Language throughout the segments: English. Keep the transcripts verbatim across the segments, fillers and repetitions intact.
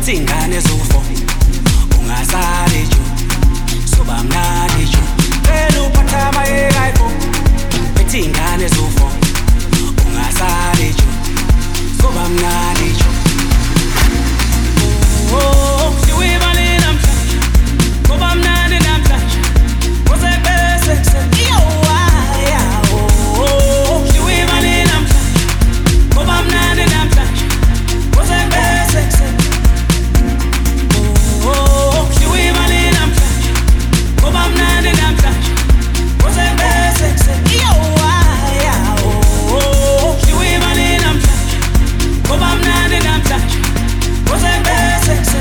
bethi ingane zofo ungasale jo soba mnandi jo phela uphatha amayeka ipho bethi ingane zofo ungasale jo soba mnandi jo oh siwibale namhlanje soba mnandi namhlanje koze bese yo waya oh siwibale namhlanje soba mnandi namhlanje koze bese oh siwibale namhlanje soba mnandi namhlanje koze bese yo waya oh siwibale namhlanje soba mnandi namhlanje koze bese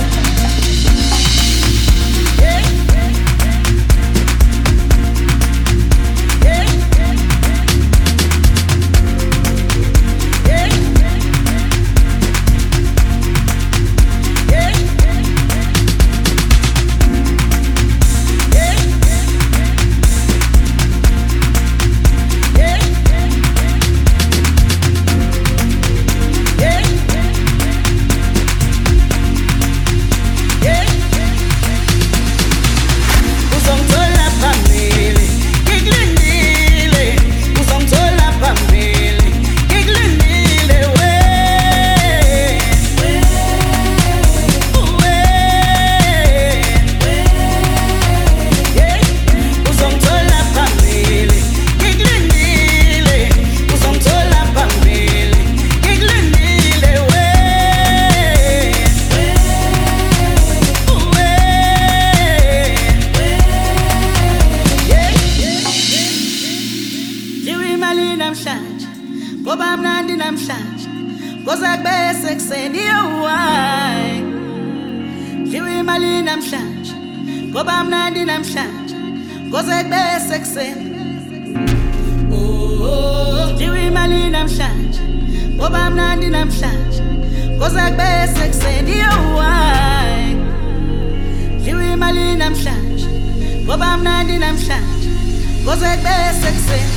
ngoba mnandi namhlanje koze bese kuseni yoway Liwe imali namhlanje ngoba mnandi namhlanje koze bese kuseni oh liwe imali namhlanje ngoba mnandi namhlanje koze bese kuseni yoway Liwe imali namhlanje ngoba mnandi namhlanje koze bese kuseni